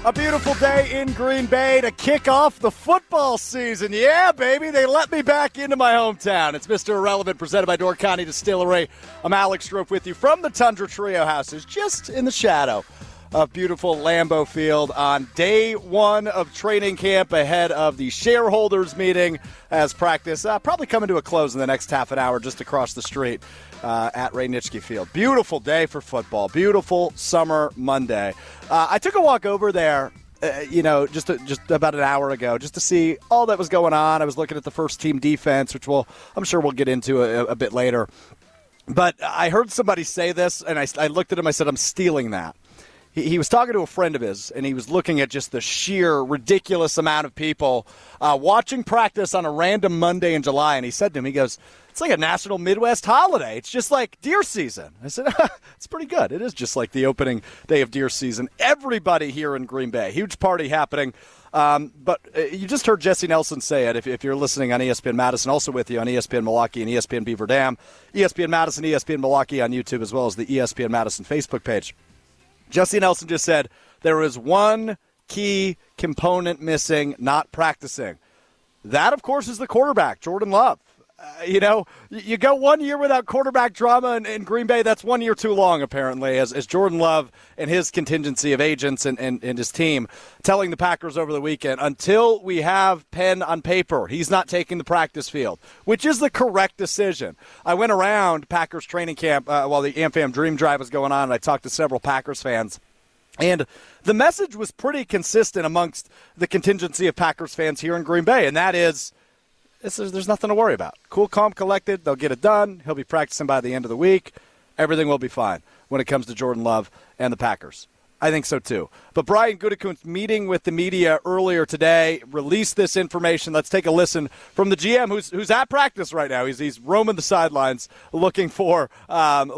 A beautiful day in Green Bay to kick off the football season. Yeah, baby, they let me back into my hometown. It's Mr. Irrelevant, presented by Door County Distillery. I'm Alex Strofe with you from the Tundra Trio Houses, just in the shadow of beautiful Lambeau Field on day one of training camp ahead of the shareholders meeting as practice probably coming to a close in the next half an hour just across the street at Ray Nitschke Field. Beautiful day for football. Beautiful summer Monday. I took a walk over there, just about an hour ago, just to see all that was going on. I was looking at the first team defense, which I'm sure we'll get into a bit later. But I heard somebody say this, and I looked at him. I said, I'm stealing that. He was talking to a friend of his, and he was looking at just the sheer ridiculous amount of people watching practice on a random Monday in July. And he said to him, he goes, it's like a national Midwest holiday. It's just like deer season. I said, it's pretty good. It is just like the opening day of deer season. Everybody here in Green Bay, huge party happening. But you just heard Jesse Nelson say it if you're listening on ESPN Madison, also with you on ESPN Milwaukee and ESPN Beaver Dam, ESPN Madison, ESPN Milwaukee on YouTube, as well as the ESPN Madison Facebook page. Jesse Nelson just said there is one key component missing, not practicing. That, of course, is the quarterback, Jordan Love. You go 1 year without quarterback drama in Green Bay. That's 1 year too long, apparently, as Jordan Love and his contingency of agents and his team telling the Packers over the weekend, until we have pen on paper, he's not taking the practice field, which is the correct decision. I went around Packers training camp while the AmFam Dream Drive was going on, and I talked to several Packers fans. And the message was pretty consistent amongst the contingency of Packers fans here in Green Bay, and that is, there's nothing to worry about. Cool, calm, collected. They'll get it done. He'll be practicing by the end of the week. Everything will be fine when it comes to Jordan Love and the Packers. I think so, too. But Brian Gutekunst, meeting with the media earlier today, released this information. Let's take a listen from the GM who's at practice right now. He's roaming the sidelines looking for some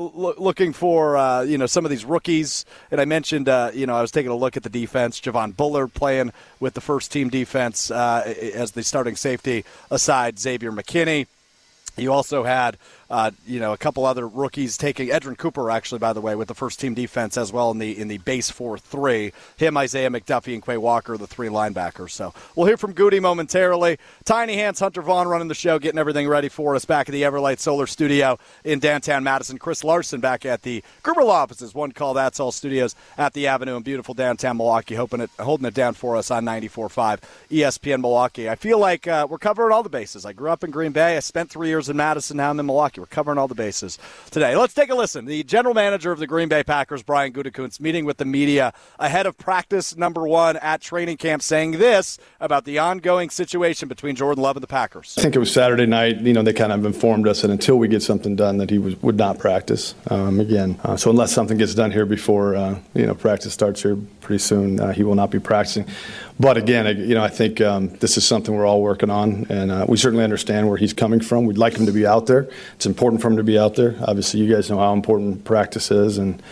of these rookies. And I mentioned, I was taking a look at the defense. Javon Bullard playing with the first-team defense as the starting safety aside Xavier McKinney. You also had, a couple other rookies taking Edrin Cooper, actually, by the way, with the first-team defense as well in the base 4-3. Him, Isaiah McDuffie, and Quay Walker, the three linebackers. So we'll hear from Goody momentarily. Tiny Hands, Hunter Vaughn running the show, getting everything ready for us back at the Everlight Solar Studio in downtown Madison. Chris Larson back at the Gruber Law offices, One Call That's All Studios at the Avenue in beautiful downtown Milwaukee, holding it down for us on 94.5 ESPN Milwaukee. I feel like we're covering all the bases. I grew up in Green Bay. I spent 3 years in Madison. Now I'm in Milwaukee. We're covering all the bases today. Let's take a listen. The general manager of the Green Bay Packers, Brian Gutekunst, meeting with the media ahead of practice number one at training camp, saying this about the ongoing situation between Jordan Love and the Packers. I think it was Saturday night. They kind of informed us that until we get something done that he would not practice again. So unless something gets done here before practice starts here pretty soon, he will not be practicing. But again, I think this is something we're all working on, and we certainly understand where he's coming from. We'd like him to be out there. It's important for him to be out there. Obviously, you guys know how important practice is, and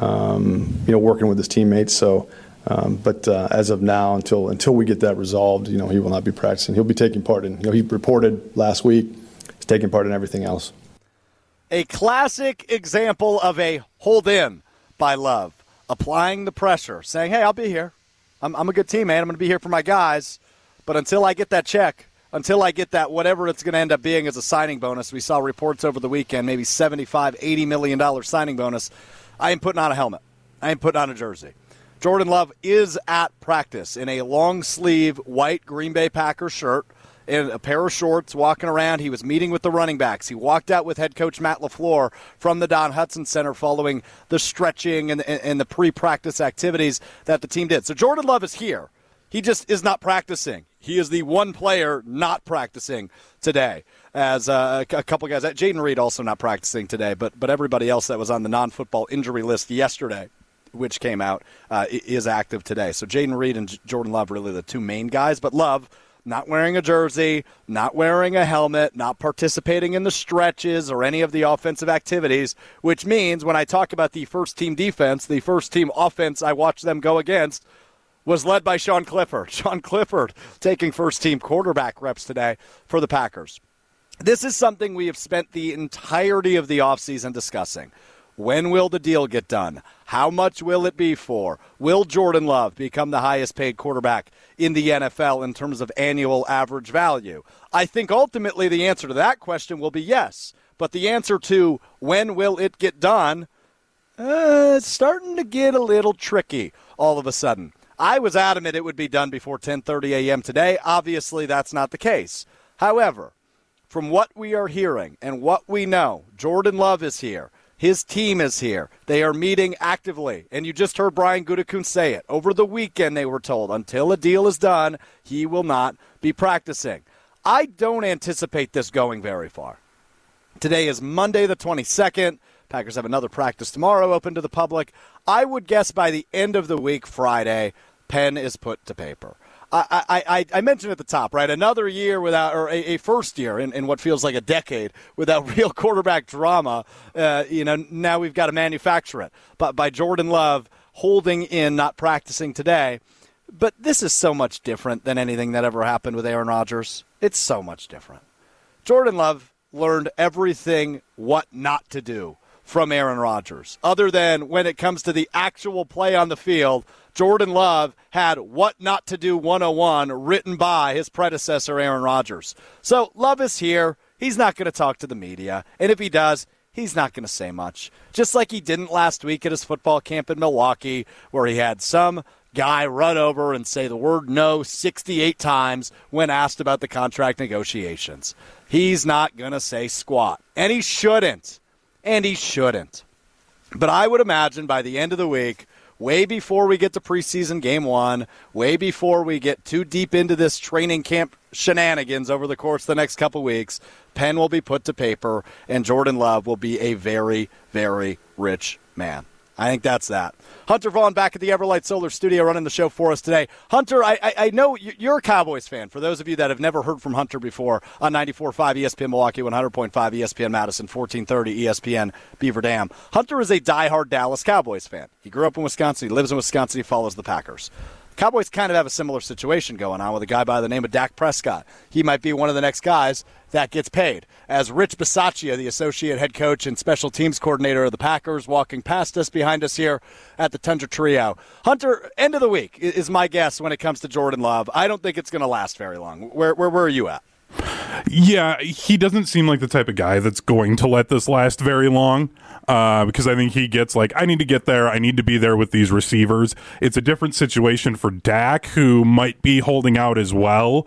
working with his teammates. So, but as of now, until we get that resolved, he will not be practicing. He'll be taking part in. He reported last week. He's taking part in everything else. A classic example of a hold in by Love, applying the pressure, saying, "Hey, I'll be here. I'm a good teammate. I'm going to be here for my guys. But until I get that check, until I get that whatever it's going to end up being as a signing bonus," we saw reports over the weekend, maybe $75, $80 million signing bonus, I ain't putting on a helmet. I ain't putting on a jersey. Jordan Love is at practice in a long-sleeve white Green Bay Packers shirt and a pair of shorts, walking around. He was meeting with the running backs. He walked out with head coach Matt LaFleur from the Don Hutson Center following the stretching and the pre-practice activities that the team did. So Jordan Love is here. He just is not practicing. He is the one player not practicing today. As a couple guys, Jaden Reed also not practicing today, but everybody else that was on the non-football injury list yesterday, which came out, is active today. So Jaden Reed and Jordan Love really the two main guys, but Love not wearing a jersey, not wearing a helmet, not participating in the stretches or any of the offensive activities, which means when I talk about the first-team defense, the first-team offense I watched them go against was led by Sean Clifford. Sean Clifford taking first-team quarterback reps today for the Packers. This is something we have spent the entirety of the offseason discussing. When will the deal get done? How much will it be for? Will Jordan Love become the highest paid quarterback in the NFL in terms of annual average value? I think ultimately the answer to that question will be yes. But the answer to when will it get done, it's starting to get a little tricky all of a sudden. I was adamant it would be done before 10:30 a.m. today. Obviously, that's not the case. However, from what we are hearing and what we know, Jordan Love is here. His team is here. They are meeting actively. And you just heard Brian Gutekunst say it. Over the weekend, they were told, until a deal is done, he will not be practicing. I don't anticipate this going very far. Today is Monday the 22nd. Packers have another practice tomorrow open to the public. I would guess by the end of the week, Friday, pen is put to paper. I mentioned at the top, right? Another year without, or a first year in what feels like a decade without real quarterback drama. Now we've got to manufacture it. But by Jordan Love holding in, not practicing today. But this is so much different than anything that ever happened with Aaron Rodgers. It's so much different. Jordan Love learned everything what not to do from Aaron Rodgers. Other than when it comes to the actual play on the field, Jordan Love had What Not to Do 101 written by his predecessor, Aaron Rodgers. So Love is here. He's not going to talk to the media. And if he does, he's not going to say much. Just like he didn't last week at his football camp in Milwaukee, where he had some guy run over and say the word no 68 times when asked about the contract negotiations. He's not going to say squat. And he shouldn't. And he shouldn't. But I would imagine by the end of the week, way before we get to preseason game one, way before we get too deep into this training camp shenanigans over the course of the next couple weeks, pen will be put to paper, and Jordan Love will be a very, very rich man. I think that's that. Hunter Vaughn back at the Everlight Solar Studio running the show for us today. Hunter, I know you're a Cowboys fan. For those of you that have never heard from Hunter before, on 94.5 ESPN Milwaukee, 100.5 ESPN Madison, 1430 ESPN Beaver Dam. Hunter is a diehard Dallas Cowboys fan. He grew up in Wisconsin. He lives in Wisconsin. He follows the Packers. Cowboys kind of have a similar situation going on with a guy by the name of Dak Prescott. He might be one of the next guys that gets paid. As Rich Bisaccia, the associate head coach and special teams coordinator of the Packers, walking past us behind us here at the Tundra Trio. Hunter, end of the week is my guess when it comes to Jordan Love. I don't think it's going to last very long. Where are you at? Yeah, he doesn't seem like the type of guy that's going to let this last very long because I think he gets like, I need to get there. I need to be there with these receivers. It's a different situation for Dak, who might be holding out as well,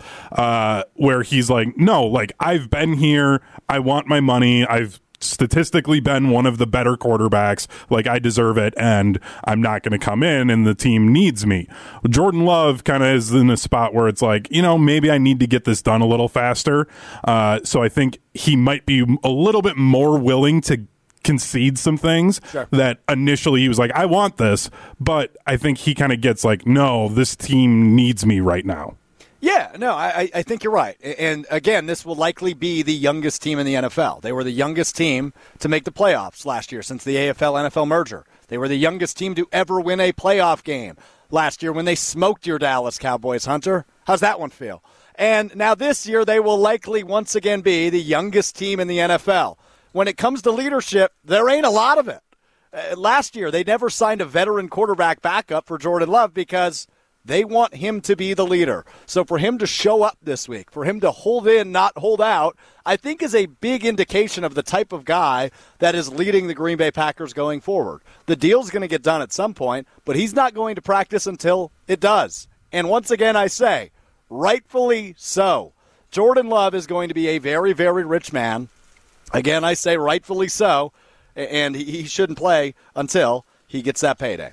where he's like, no, like I've been here. I want my money. I've statistically been one of the better quarterbacks. Like I deserve it, and I'm not going to come in, and the team needs me. Jordan Love kind of is in a spot where it's like, maybe I need to get this done a little faster. So I think he might be a little bit more willing to concede some things that initially he was like, I want this, but I think he kind of gets like, no, this team needs me right now. Yeah, no, I think you're right. And again, this will likely be the youngest team in the NFL. They were the youngest team to make the playoffs last year since the AFL-NFL merger. They were the youngest team to ever win a playoff game last year when they smoked your Dallas Cowboys, Hunter. How's that one feel? And now this year, they will likely once again be the youngest team in the NFL. When it comes to leadership, there ain't a lot of it. Last year, they never signed a veteran quarterback backup for Jordan Love because they want him to be the leader. So for him to show up this week, for him to hold in, not hold out, I think is a big indication of the type of guy that is leading the Green Bay Packers going forward. The deal's going to get done at some point, but he's not going to practice until it does. And once again, I say, rightfully so. Jordan Love is going to be a very, very rich man. Again, I say rightfully so, and he shouldn't play until he gets that payday.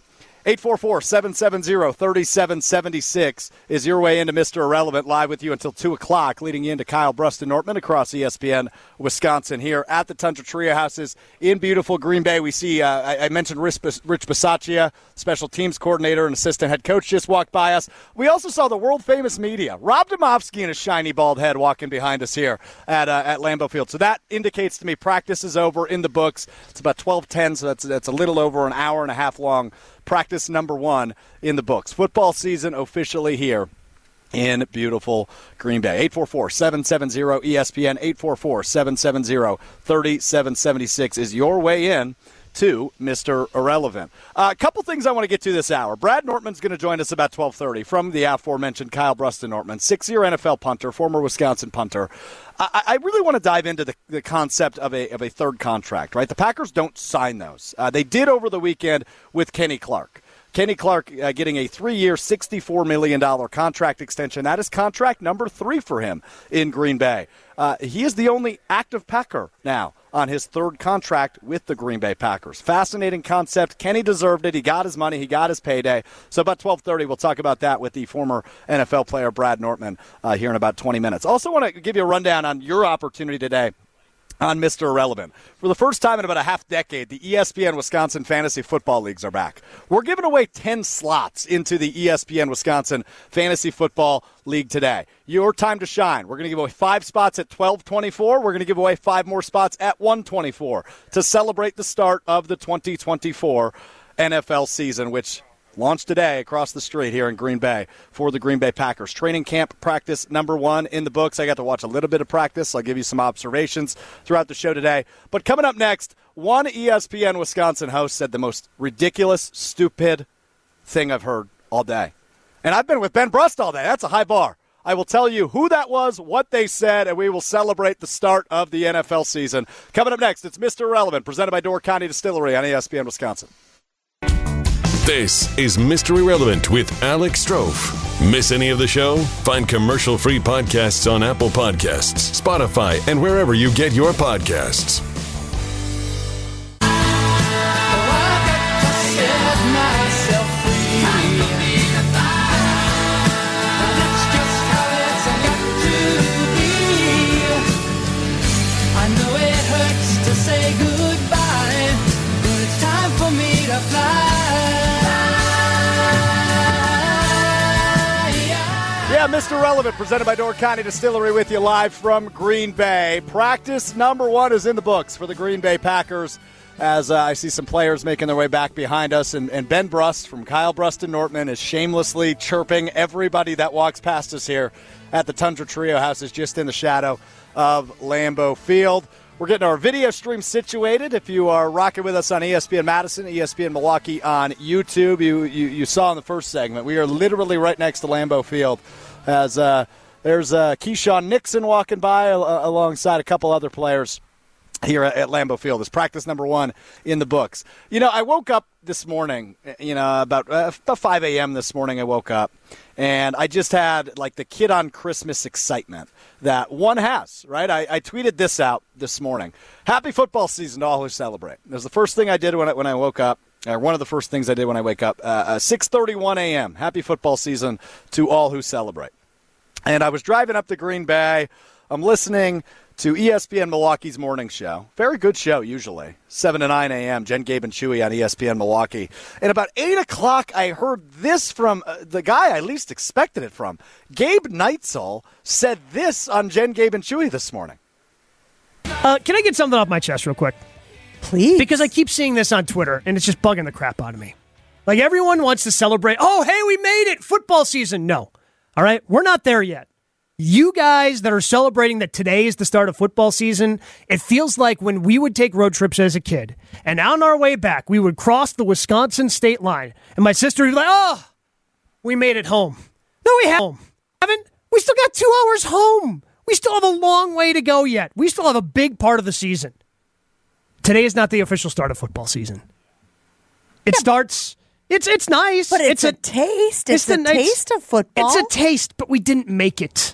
844-770-3776 is your way into Mr. Irrelevant, live with you until 2 o'clock, leading you into Kyle Bruston-Nortman across ESPN Wisconsin here at the Tundra Trio Houses in beautiful Green Bay. We see, I mentioned Rich Bisaccia, special teams coordinator and assistant head coach, just walked by us. We also saw the world-famous media, Rob Demovsky and his shiny bald head walking behind us here at Lambeau Field. So that indicates to me practice is over in the books. It's about 12:10, so that's a little over an hour and a half long. Practice number 1 in the books. Football season officially here in beautiful Green Bay. 844-770-ESPN, 844-770-3776 is your way in to Mr. Irrelevant. A couple things I want to get to this hour. Brad Nortman's going to join us about 12:30 from the aforementioned Kyle Bruston Nortman, 6-year NFL punter, former Wisconsin punter. I really want to dive into the concept of a third contract, right? The Packers don't sign those. They did over the weekend with Kenny Clark. Kenny Clark getting a 3-year, $64 million contract extension. That is contract number 3 for him in Green Bay. He is the only active Packer now on his third contract with the Green Bay Packers. Fascinating concept. Kenny deserved it. He got his money. He got his payday. So about 12:30, we'll talk about that with the former NFL player Brad Nortman here in about 20 minutes. Also want to give you a rundown on your opportunity today on Mr. Irrelevant. For the first time in about a half decade, the ESPN Wisconsin Fantasy Football Leagues are back. We're giving away 10 slots into the ESPN Wisconsin Fantasy Football League today. Your time to shine. We're going to give away 5 spots at 12:24. We're going to give away 5 more spots at 1:24 to celebrate the start of the 2024 NFL season, which launched today across the street here in Green Bay for the Green Bay Packers. Training camp practice number 1 in the books. I got to watch a little bit of practice. I'll give you some observations throughout the show today. But coming up next, one ESPN Wisconsin host said the most ridiculous, stupid thing I've heard all day. And I've been with Ben Brust all day. That's a high bar. I will tell you who that was, what they said, and we will celebrate the start of the NFL season. Coming up next, it's Mr. Irrelevant, presented by Door County Distillery on ESPN Wisconsin. This is Mr. Irrelevant with Alex Strofe. Miss any of the show? Find commercial-free podcasts on Apple Podcasts, Spotify, and wherever you get your podcasts. Yeah, Mr. Relevant, presented by Door County Distillery with you live from Green Bay. Practice number 1 is in the books for the Green Bay Packers as I see some players making their way back behind us. And Ben Brust from Kyle Bruston Nortman is shamelessly chirping everybody that walks past us here at the Tundra Trio House is just in the shadow of Lambeau Field. We're getting our video stream situated. If you are rocking with us on ESPN Madison, ESPN Milwaukee on YouTube, you saw in the first segment, we are literally right next to Lambeau Field as there's Keyshawn Nixon walking by alongside a couple other players here at Lambeau Field. It's practice number 1 in the books. You know, I woke up this morning, about 5 a.m. this morning I woke up, and I just had, like, the kid on Christmas excitement that one has, right? I tweeted this out this morning. Happy football season to all who celebrate. It was the first thing I did when I woke up, or one of the first things I did when I wake up. 6:31 a.m. Happy football season to all who celebrate. And I was driving up to Green Bay. I'm listening to ESPN Milwaukee's morning show. Very good show, usually. 7 to 9 a.m., Jen, Gabe, and Chewy on ESPN Milwaukee. And about 8 o'clock, I heard this from the guy I least expected it from. Gabe Neitzel said this on Jen, Gabe, and Chewy this morning. Can I get something off my chest real quick? Please. Because I keep seeing this on Twitter, and it's just bugging the crap out of me. Like, everyone wants to celebrate, oh, hey, we made it, football season. No. All right? We're not there yet. You guys that are celebrating that today is the start of football season, it feels like when we would take road trips as a kid, and on our way back, we would cross the Wisconsin state line, and my sister would be like, oh, we made it home. No, we haven't. We still got 2 hours home. We still have a long way to go yet. We still have a big part of the season. Today is not the official start of football season. It starts... It's nice. But it's a taste. It's the taste of football. It's a taste, but we didn't make it.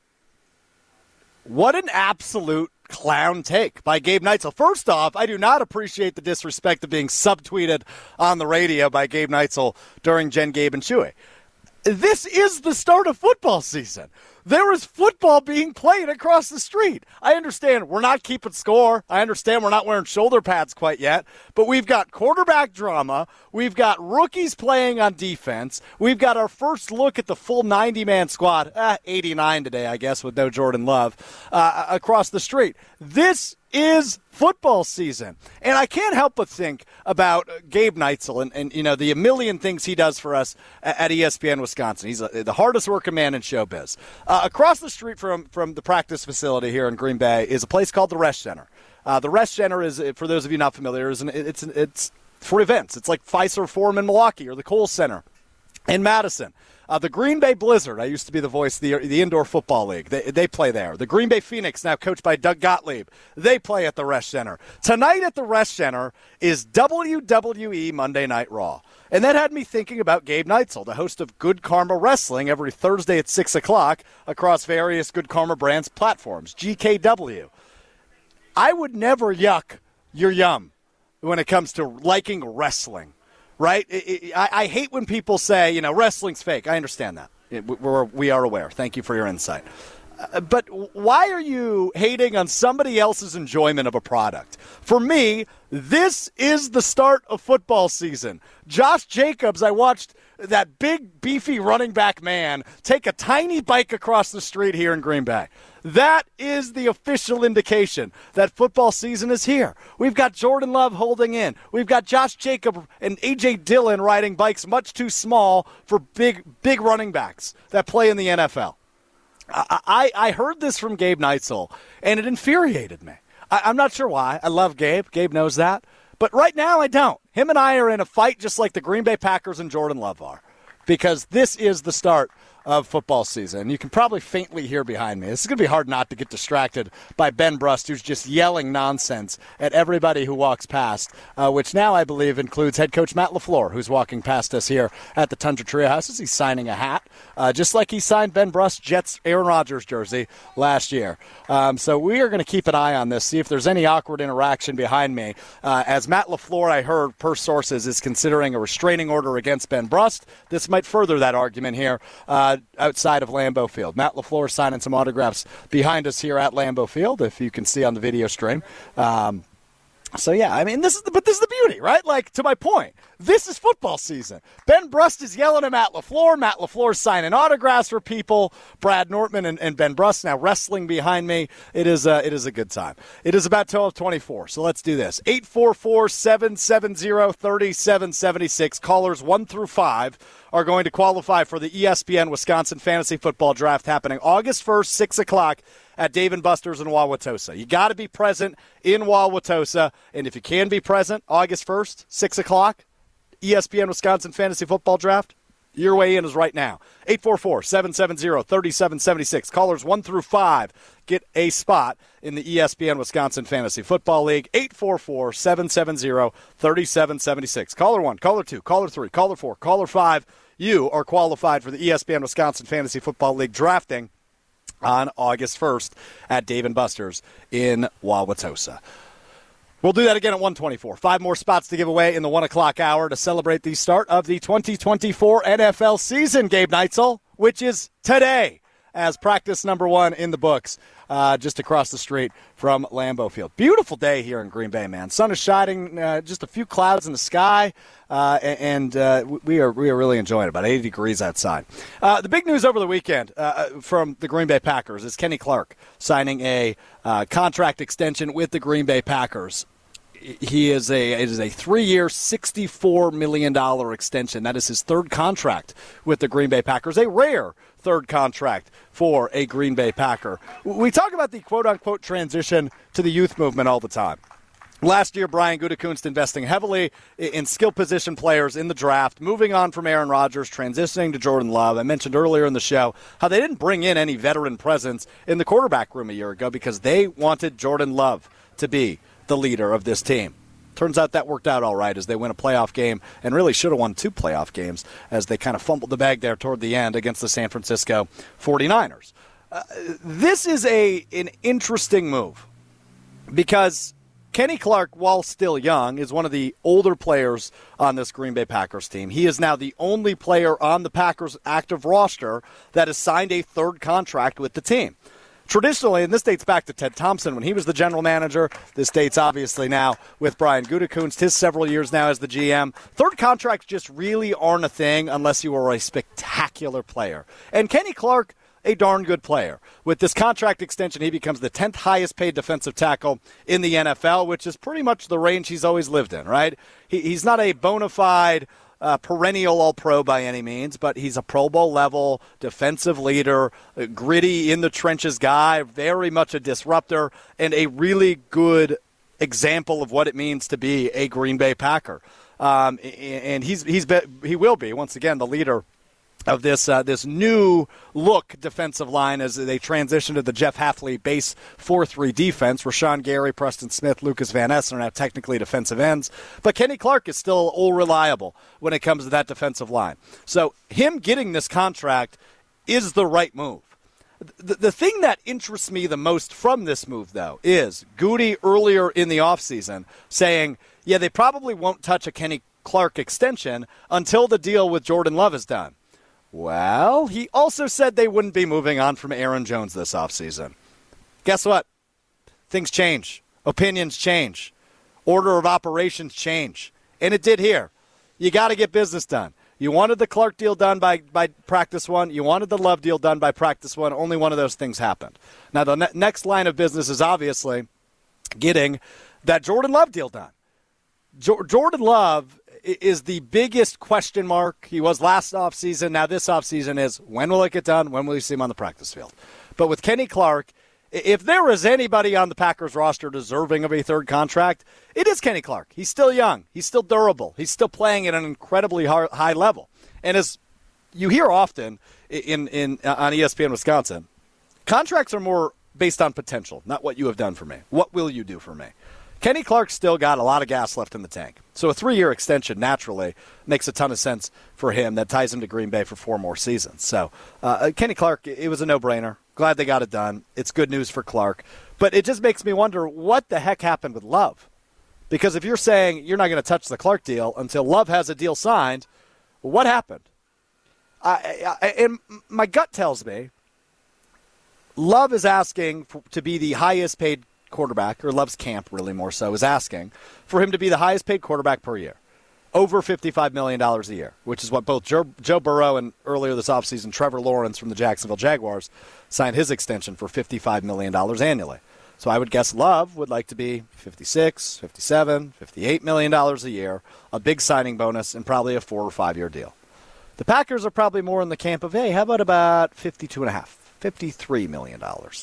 What an absolute clown take by Gabe Neitzel. First off, I do not appreciate the disrespect of being subtweeted on the radio by Gabe Neitzel during Jen, Gabe, and Chewy. This is the start of football season. There is football being played across the street. I understand we're not keeping score. I understand we're not wearing shoulder pads quite yet. But we've got quarterback drama. We've got rookies playing on defense. We've got our first look at the full 90-man squad, 89 today, I guess, with no Jordan Love, across the street. This is football season. And I can't help but think about Gabe Neitzel and the a million things he does for us at ESPN Wisconsin. He's the hardest working man in showbiz. Across the street from the practice facility here in Green Bay is a place called the Resch Center. The Resch Center is, for those of you not familiar, it's for events. It's like Fiserv Forum in Milwaukee or the Kohl Center in Madison. The Green Bay Blizzard, I used to be the voice of the Indoor Football League. They play there. The Green Bay Phoenix, now coached by Doug Gottlieb, they play at the Resch Center. Tonight at the Resch Center is WWE Monday Night Raw. And that had me thinking about Gabe Neitzel, the host of Good Karma Wrestling, every Thursday at 6 o'clock across various Good Karma Brands platforms, GKW. I would never yuck your yum when it comes to liking wrestling. Right? I hate when people say, wrestling's fake. I understand that. We are aware. Thank you for your insight. But why are you hating on somebody else's enjoyment of a product? For me, this is the start of football season. Josh Jacobs, I watched that big, beefy running back man take a tiny bike across the street here in Green Bay. That is the official indication that football season is here. We've got Jordan Love holding in. We've got Josh Jacobs and A.J. Dillon riding bikes much too small for big running backs that play in the NFL. I heard this from Gabe Neitzel, and it infuriated me. I'm not sure why. I love Gabe. Gabe knows that. But right now, I don't. Him and I are in a fight just like the Green Bay Packers and Jordan Love are, because this is the start of football season. You can probably faintly hear behind me. This is going to be hard not to get distracted by Ben Brust, who's just yelling nonsense at everybody who walks past, which now I believe includes head coach Matt LaFleur, who's walking past us here at the Tundra Trio House as he's signing a hat, just like he signed Ben Brust's Jets Aaron Rodgers jersey last year. So we are going to keep an eye on this, see if there's any awkward interaction behind me, as Matt LaFleur, I heard, per sources, is considering a restraining order against Ben Brust. This might further that argument here outside of Lambeau Field. Matt LaFleur signing some autographs behind us here at Lambeau Field, if you can see on the video stream. So, yeah, I mean, this is the beauty, right? Like, to my point, this is football season. Ben Brust is yelling at Matt LaFleur. Matt LaFleur's signing autographs for people. Brad Nortman and Ben Brust now wrestling behind me. It is a good time. It is about 12:24, so let's do this. 844-770-3776. Callers 1 through 5 are going to qualify for the ESPN Wisconsin Fantasy Football Draft happening August 1st, 6 o'clock. At Dave & Buster's in Wauwatosa. You got to be present in Wauwatosa, and if you can be present, August 1st, 6 o'clock, ESPN Wisconsin Fantasy Football Draft, your way in is right now. 844-770-3776. Callers 1 through 5 get a spot in the ESPN Wisconsin Fantasy Football League. 844-770-3776. Caller 1, caller 2, caller 3, caller 4, caller 5. You are qualified for the ESPN Wisconsin Fantasy Football League drafting on August 1st at Dave & Buster's in Wauwatosa. We'll do that again at 1:24. 5 more spots to give away in the 1 o'clock hour to celebrate the start of the 2024 NFL season, Gabe Neitzel, which is today, as practice number 1 in the books, just across the street from Lambeau Field. Beautiful day here in Green Bay, man. Sun is shining, just a few clouds in the sky, and we are really enjoying it. About 80 degrees outside. The big news over the weekend from the Green Bay Packers is Kenny Clark signing a contract extension with the Green Bay Packers. It is a 3-year, $64 million extension. That is his third contract with the Green Bay Packers, a rare third contract for a Green Bay Packer. We talk about the quote-unquote transition to the youth movement all the time. Last year, Brian Gutekunst investing heavily in skill position players in the draft, moving on from Aaron Rodgers, transitioning to Jordan Love. I mentioned earlier in the show how they didn't bring in any veteran presence in the quarterback room a year ago because they wanted Jordan Love to be the leader of this team. Turns out that worked out all right as they win a playoff game and really should have won 2 playoff games as they kind of fumbled the bag there toward the end against the San Francisco 49ers. This is an interesting move because Kenny Clark, while still young, is one of the older players on this Green Bay Packers team. He is now the only player on the Packers active roster that has signed a third contract with the team. Traditionally, and this dates back to Ted Thompson when he was the general manager. This dates obviously now with Brian Gutekunst, his several years now as the GM. Third contracts just really aren't a thing unless you are a spectacular player. And Kenny Clark, a darn good player. With this contract extension, he becomes the 10th highest paid defensive tackle in the NFL, which is pretty much the range he's always lived in, right? He's not a bona fide perennial All-Pro by any means, but he's a Pro Bowl level defensive leader, a gritty in the trenches guy, very much a disruptor, and a really good example of what it means to be a Green Bay Packer. And he will be, once again, the leader of this new look defensive line as they transition to the Jeff Hafley base 4-3 defense. Rashawn Gary, Preston Smith, Lucas Van Essen are now technically defensive ends, but Kenny Clark is still all reliable when it comes to that defensive line. So him getting this contract is the right move. The thing that interests me the most from this move, though, is Goody earlier in the offseason saying, yeah, they probably won't touch a Kenny Clark extension until the deal with Jordan Love is done. Well, he also said they wouldn't be moving on from Aaron Jones this offseason. Guess what? Things change. Opinions change. Order of operations change. And it did here. You got to get business done. You wanted the Clark deal done by practice one. You wanted the Love deal done by practice one. Only one of those things happened. Now, the next line of business is obviously getting that Jordan Love deal done. Jordan Love is the biggest question mark. He was last offseason. Now this offseason is, when will it get done? When will you see him on the practice field? But with Kenny Clark, if there is anybody on the Packers roster deserving of a third contract, it is Kenny Clark. He's still young. He's still durable. He's still playing at an incredibly high level. And as you hear often on ESPN Wisconsin, contracts are more based on potential, not what you have done for me. What will you do for me? Kenny Clark's still got a lot of gas left in the tank. So a 3-year extension naturally makes a ton of sense for him. That ties him to Green Bay for 4 more seasons. So Kenny Clark, it was a no-brainer. Glad they got it done. It's good news for Clark. But it just makes me wonder what the heck happened with Love. Because if you're saying you're not going to touch the Clark deal until Love has a deal signed, what happened? And my gut tells me Love is asking to be the highest paid quarterback, or Love's camp really more so, is asking for him to be the highest paid quarterback per year, over $55 million a year, which is what both Joe Burrow and earlier this offseason Trevor Lawrence from the Jacksonville Jaguars signed his extension for $55 million annually. So I would guess Love would like to be $56, $57, $58 million a year, a big signing bonus, and probably a 4 or 5 year deal. The Packers are probably more in the camp of, hey, how about $52.5, $53 million?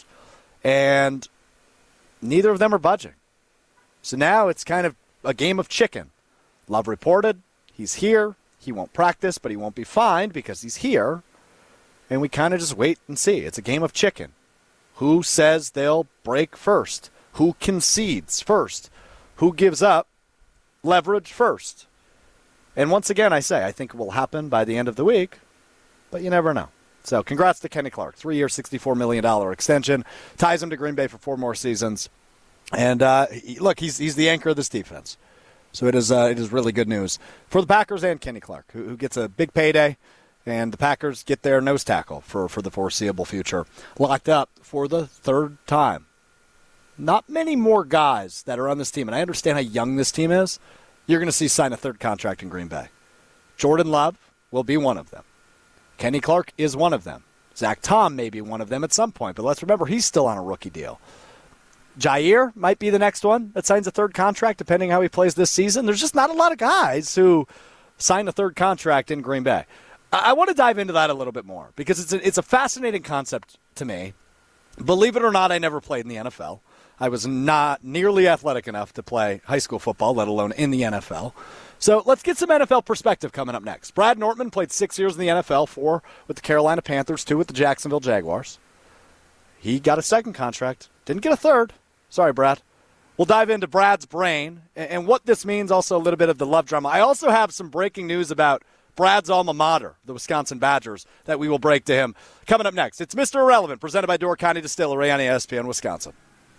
And neither of them are budging. So now it's kind of a game of chicken. Love reported he's here. He won't practice, but he won't be fined because he's here. And we kind of just wait and see. It's a game of chicken. Who says they'll break first? Who concedes first? Who gives up leverage first? And once again, I say, I think it will happen by the end of the week, but you never know. So congrats to Kenny Clark. 3-year, $64 million extension. Ties him to Green Bay for 4 more seasons. And look, he's the anchor of this defense. So it is really good news for the Packers and Kenny Clark, who gets a big payday. And the Packers get their nose tackle for the foreseeable future locked up for the 3rd time. Not many more guys that are on this team, and I understand how young this team is, you're going to see sign a 3rd contract in Green Bay. Jordan Love will be one of them. Kenny Clark is one of them. Zach Tom may be one of them at some point, but let's remember he's still on a rookie deal. Jair might be the next one that signs a 3rd contract, depending how he plays this season. There's just not a lot of guys who sign a 3rd contract in Green Bay. I want to dive into that a little bit more because it's a fascinating concept to me. Believe it or not, I never played in the NFL. I was not nearly athletic enough to play high school football, let alone in the NFL. So let's get some NFL perspective coming up next. Brad Nortman played 6 years in the NFL, 4 with the Carolina Panthers, 2 with the Jacksonville Jaguars. He got a 2nd contract. Didn't get a 3rd. Sorry, Brad. We'll dive into Brad's brain and what this means, also a little bit of the Love drama. I also have some breaking news about Brad's alma mater, the Wisconsin Badgers, that we will break to him. Coming up next, it's Mr. Irrelevant, presented by Door County Distillery on ESPN Wisconsin.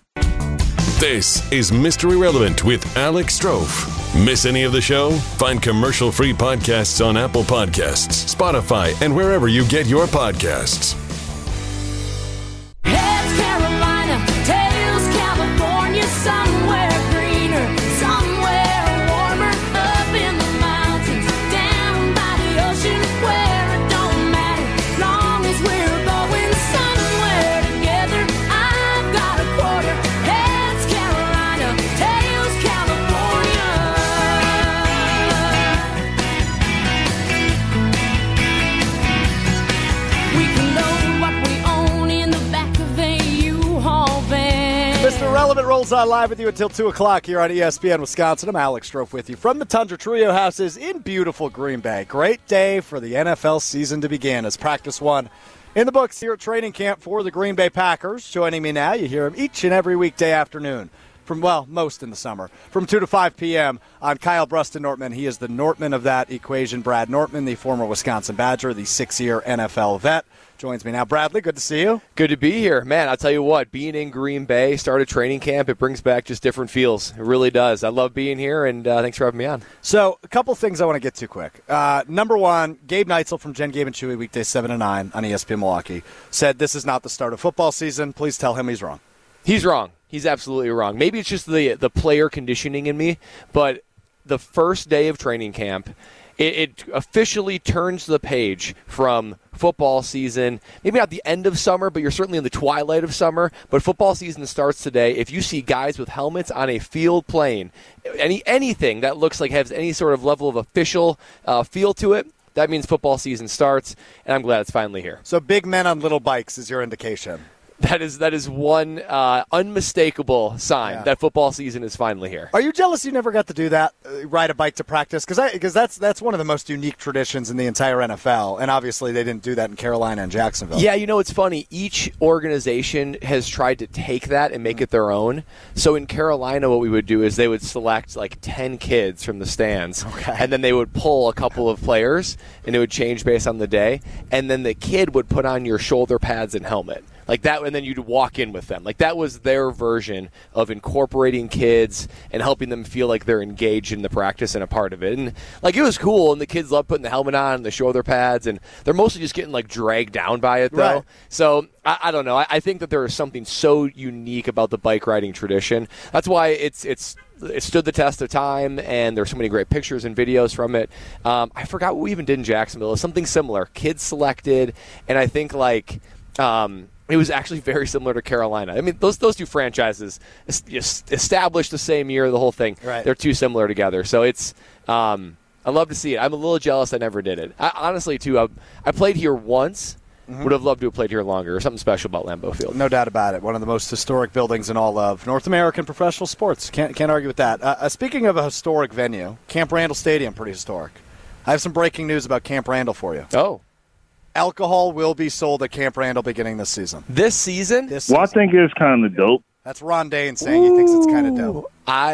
This is Mr. Irrelevant with Alex Strofe. Miss any of the show? Find commercial-free podcasts on Apple Podcasts, Spotify, and wherever you get your podcasts. Heads Carolina, tails California, somewhere greener, somewhere warmer, up in the mountains, down by the ocean, where it don't matter, long as we're going somewhere together. I've got a quarter. Heads Carolina, tails California. We can go Irrelevant rolls on live with you until 2 o'clock here on ESPN Wisconsin. I'm Alex Strofe with you from the Tundra Trio Houses in beautiful Green Bay. Great day for the NFL season to begin as practice one in the books here at training camp for the Green Bay Packers. Joining me now, you hear him each and every weekday afternoon. Most in the summer, from 2 to 5 p.m. on Kyle Bruston-Nortman. He is the Nortman of that equation. Brad Nortman, the former Wisconsin Badger, the 6-year NFL vet, joins me now. Bradley, good to see you. Good to be here. Man, I'll tell you what, being in Green Bay, started training camp, it brings back just different feels. It really does. I love being here, and thanks for having me on. So, a couple things I want to get to quick. Number one, Gabe Neitzel from Jen, Gabe, and Chewy, weekdays 7 to 9 on ESPN Milwaukee, said this is not the start of football season. Please tell him he's wrong. He's wrong. He's absolutely wrong. Maybe it's just the player conditioning in me, but the first day of training camp, it officially turns the page from football season, maybe not the end of summer, but you're certainly in the twilight of summer, but football season starts today. If you see guys with helmets on a field playing, anything that looks like has any sort of level of official feel to it, that means football season starts, and I'm glad it's finally here. So big men on little bikes is your indication. That is one unmistakable sign that football season is finally here. Are you jealous you never got to do that, ride a bike to practice? Because that's one of the most unique traditions in the entire NFL, and obviously they didn't do that in Carolina and Jacksonville. Yeah, it's funny. Each organization has tried to take that and make it their own. So in Carolina, what we would do is they would select like 10 kids from the stands, and then they would pull a couple of players, and it would change based on the day, and then the kid would put on your shoulder pads and helmet. Like that, and then you'd walk in with them. Like that was their version of incorporating kids and helping them feel like they're engaged in the practice and a part of it. And like it was cool, and the kids loved putting the helmet on and the shoulder pads, and they're mostly just getting like dragged down by it, though. Right. So I don't know. I think that there is something so unique about the bike riding tradition. That's why it stood the test of time, and there's so many great pictures and videos from it. I forgot what we even did in Jacksonville. It was something similar. Kids selected, and I think like. It was actually very similar to Carolina. I mean, those two franchises established the same year, the whole thing. Right. They're too similar together. So it's I love to see it. I'm a little jealous I never did it. Honestly, too, I played here once. Would have loved to have played here longer. There's something special about Lambeau Field. No doubt about it. One of the most historic buildings in all of North American professional sports. Can't argue with that. Speaking of a historic venue, Camp Randall Stadium, pretty historic. I have some breaking news about Camp Randall for you. Oh. Alcohol will be sold at Camp Randall beginning this season. This season? Well, I think it's kind of dope. That's Ron Dane saying he thinks it's kind of dope.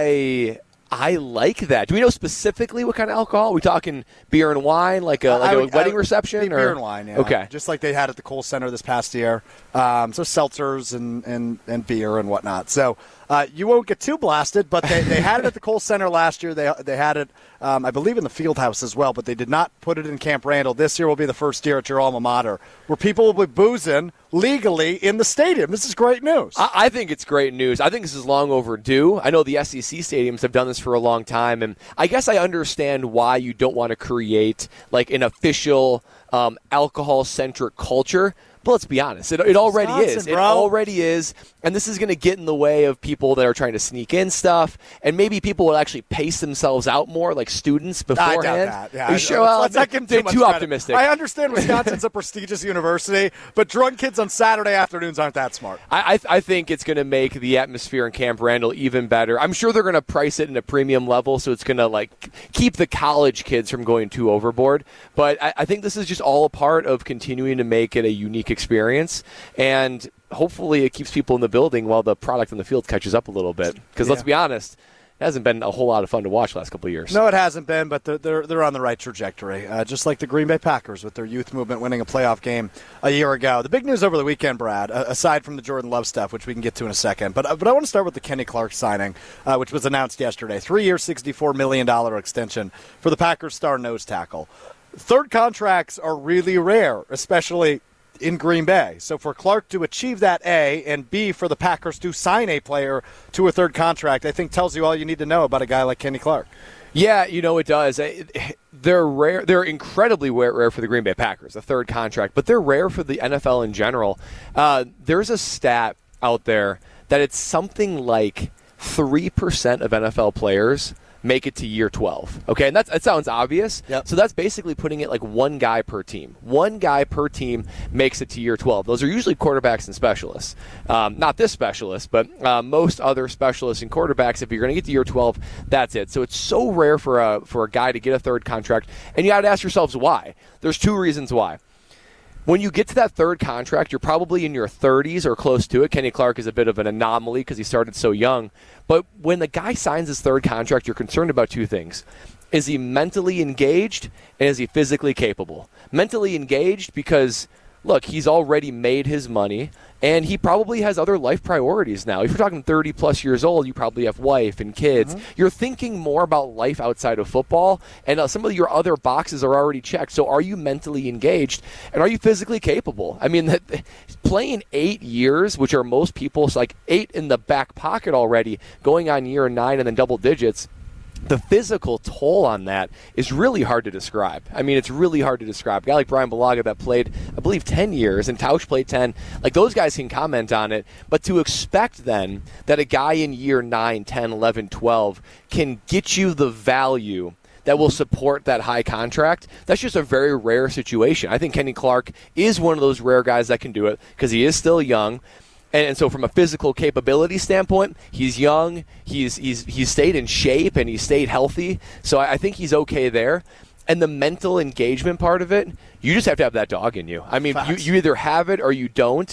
I like that. Do we know specifically what kind of alcohol? Are we talking beer and wine, like a wedding reception? Beer and wine, yeah. Okay. Just like they had at the Kohl Center this past year. So seltzers and beer and whatnot. So you won't get too blasted, but they had it at the Kohl Center last year. They had it, I believe, in the field house as well, but they did not put it in Camp Randall. This year will be the first year at your alma mater where people will be boozing legally in the stadium. This is great news. I think it's great news. I think this is long overdue. I know the SEC stadiums have done this for a long time, and I guess I understand why you don't want to create like an official alcohol-centric culture. But let's be honest, it already is. It already is, and this is going to get in the way of people that are trying to sneak in stuff, and maybe people will actually pace themselves out more, like students beforehand. I doubt that. Yeah, Are you sure? Let's not get too optimistic. I understand Wisconsin's a prestigious university, but drunk kids on Saturday afternoons aren't that smart. I think it's going to make the atmosphere in Camp Randall even better. I'm sure they're going to price it in a premium level, so it's going to like keep the college kids from going too overboard. But I think this is just all a part of continuing to make it a unique experience, and hopefully it keeps people in the building while the product on the field catches up a little bit. Because let's be honest, it hasn't been a whole lot of fun to watch the last couple of years. No, it hasn't been, but they're on the right trajectory. Just like the Green Bay Packers with their youth movement winning a playoff game a year ago. The big news over the weekend, Brad, aside from the Jordan Love stuff, which we can get to in a second, but I want to start with the Kenny Clark signing, which was announced yesterday. 3-year, $64 million extension for the Packers star nose tackle. Third contracts are really rare, especially in Green Bay. So for Clark to achieve that, A, and B, for the Packers to sign a player to a third contract, I think tells you all you need to know about a guy like Kenny Clark. Yeah, it does. They're rare. They're incredibly rare for the Green Bay Packers, a third contract, but they're rare for the NFL in general. There's a stat out there that it's something like 3% of NFL players make it to year 12. Okay, and that sounds obvious. Yep. So that's basically putting it like one guy per team. One guy per team makes it to year 12. Those are usually quarterbacks and specialists. Not this specialist, but most other specialists and quarterbacks, if you're going to get to year 12, that's it. So it's so rare for a guy to get a third contract, and you got to ask yourselves why. There's two reasons why. When you get to that third contract, you're probably in your 30s or close to it. Kenny Clark is a bit of an anomaly because he started so young. But when the guy signs his third contract, you're concerned about two things. Is he mentally engaged, and is he physically capable? Mentally engaged because, look, he's already made his money, and he probably has other life priorities now. If you're talking 30-plus years old, you probably have wife and kids. Mm-hmm. You're thinking more about life outside of football, and some of your other boxes are already checked. So are you mentally engaged, and are you physically capable? I mean, playing 8 years, which are most people's, like 8 in the back pocket already, going on year 9 and then double digits, the physical toll on that is really hard to describe. I mean, it's really hard to describe. A guy like Brian Bulaga that played, I believe, 10 years, and Tausch played 10. Like, those guys can comment on it. But to expect, then, that a guy in year 9, 10, 11, 12 can get you the value that will support that high contract, that's just a very rare situation. I think Kenny Clark is one of those rare guys that can do it because he is still young. And so from a physical capability standpoint, he's young, he's stayed in shape, and he's stayed healthy. So I think he's okay there. And the mental engagement part of it, you just have to have that dog in you. I mean, you either have it or you don't.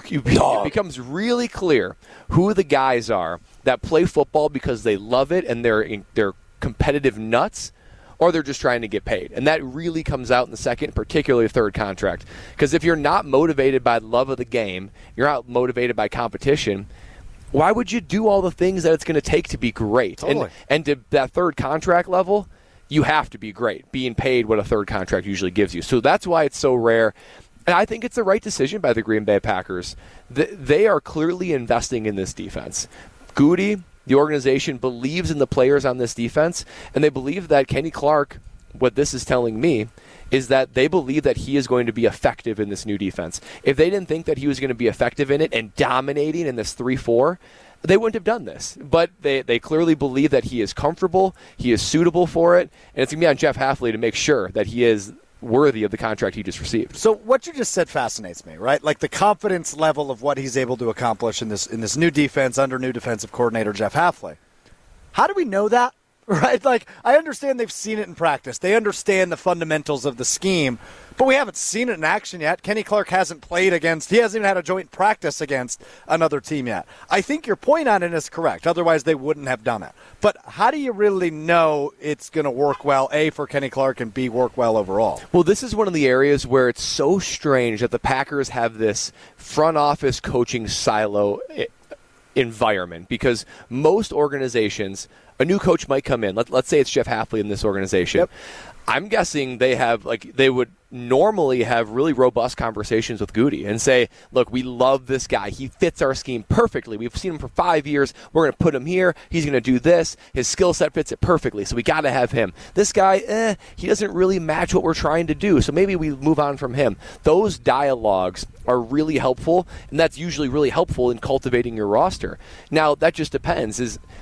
It becomes really clear who the guys are that play football because they love it and they're competitive nuts, or they're just trying to get paid. And that really comes out in the second, particularly third contract. Because if you're not motivated by love of the game, you're not motivated by competition, why would you do all the things that it's going to take to be great? Totally. And to that third contract level, you have to be great, being paid what a third contract usually gives you. So that's why it's so rare. And I think it's the right decision by the Green Bay Packers. They are clearly investing in this defense. Goody, the organization, believes in the players on this defense, and they believe that Kenny Clark, what this is telling me, is that they believe that he is going to be effective in this new defense. If they didn't think that he was going to be effective in it and dominating in this 3-4, they wouldn't have done this. But they clearly believe that he is comfortable, he is suitable for it, and it's going to be on Jeff Hafley to make sure that he is worthy of the contract he just received. So what you just said fascinates me, right? Like the confidence level of what he's able to accomplish in this new defense under new defensive coordinator Jeff Hafley. How do we know that? Right? Like, I understand they've seen it in practice. They understand the fundamentals of the scheme, but we haven't seen it in action yet. Kenny Clark hasn't played against, he hasn't even had a joint practice against another team yet. I think your point on it is correct. Otherwise, they wouldn't have done it. But how do you really know it's going to work well, A, for Kenny Clark, and B, work well overall? Well, this is one of the areas where it's so strange that the Packers have this front office coaching silo environment, because most organizations, a new coach might come in. Let's say it's Jeff Hafley in this organization. Yep. I'm guessing they would normally have really robust conversations with Goody and say, look, we love this guy. He fits our scheme perfectly. We've seen him for 5 years. We're going to put him here. He's going to do this. His skill set fits it perfectly, so we got to have him. This guy, he doesn't really match what we're trying to do, so maybe we move on from him. Those dialogues are really helpful, and that's usually really helpful in cultivating your roster. Now, that just depends.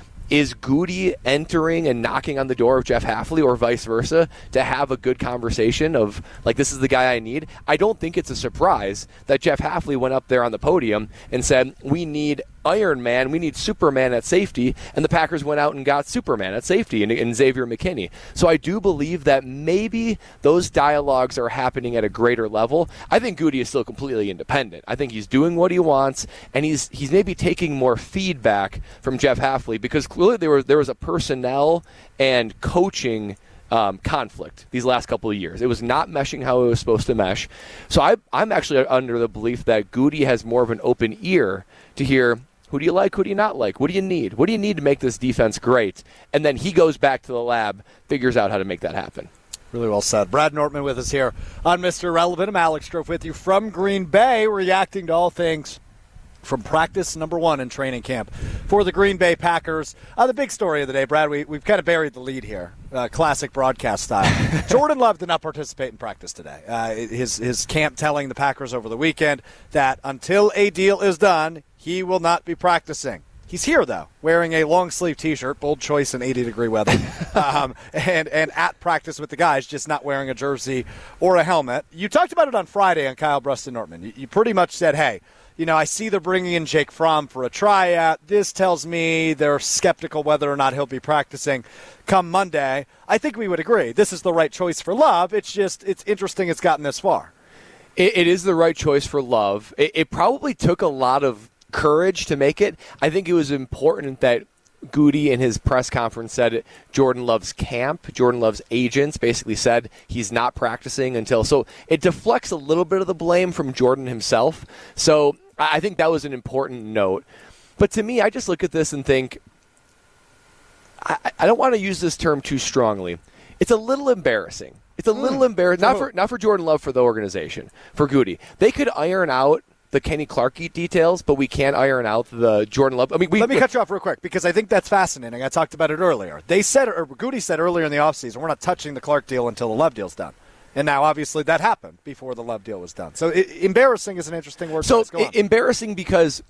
Is Goody entering and knocking on the door of Jeff Hafley, or vice versa, to have a good conversation of, like, this is the guy I need? I don't think it's a surprise that Jeff Hafley went up there on the podium and said, we need Iron Man, we need Superman at safety, and the Packers went out and got Superman at safety in Xavier McKinney. So I do believe that maybe those dialogues are happening at a greater level. I think Goody is still completely independent. I think he's doing what he wants, and he's maybe taking more feedback from Jeff Hafley, because clearly there was a personnel and coaching conflict these last couple of years. It was not meshing how it was supposed to mesh. So I'm actually under the belief that Goody has more of an open ear to hear, who do you like, who do you not like, what do you need? What do you need to make this defense great? And then he goes back to the lab, figures out how to make that happen. Really well said. Brad Nortman with us here on Mr. Irrelevant. I'm Alex Strofe with you from Green Bay, reacting to all things from practice number 1 in training camp for the Green Bay Packers. The big story of the day, Brad, we've kind of buried the lead here. Classic broadcast style. Jordan Love did not participate in practice today. His camp telling the Packers over the weekend that until a deal is done, he will not be practicing. He's here, though, wearing a long-sleeve T-shirt, bold choice in 80-degree weather, and at practice with the guys, just not wearing a jersey or a helmet. You talked about it on Friday on Kyle Bruston-Nortman. You pretty much said, hey, I see they're bringing in Jake Fromm for a tryout. This tells me they're skeptical whether or not he'll be practicing come Monday. I think we would agree. This is the right choice for Love. It's interesting it's gotten this far. It is the right choice for Love. It probably took a lot of courage to make it. I think it was important that Goody in his press conference said Jordan Love's camp, Jordan Love's agents basically said he's not practicing until. So it deflects a little bit of the blame from Jordan himself. So I think that was an important note. But to me, I just look at this and think, I don't want to use this term too strongly. It's a little embarrassing. It's a little embarrassing, not for Jordan Love, for the organization, for Goody. They could iron out the Kenny Clark details, but we can't iron out the Jordan Love. I mean, let me cut you off real quick because I think that's fascinating. I talked about it earlier. They said, or Goody said earlier in the offseason, we're not touching the Clark deal until the Love deal's done. And now, obviously, that happened before the Love deal was done. So embarrassing is an interesting word. So embarrassing because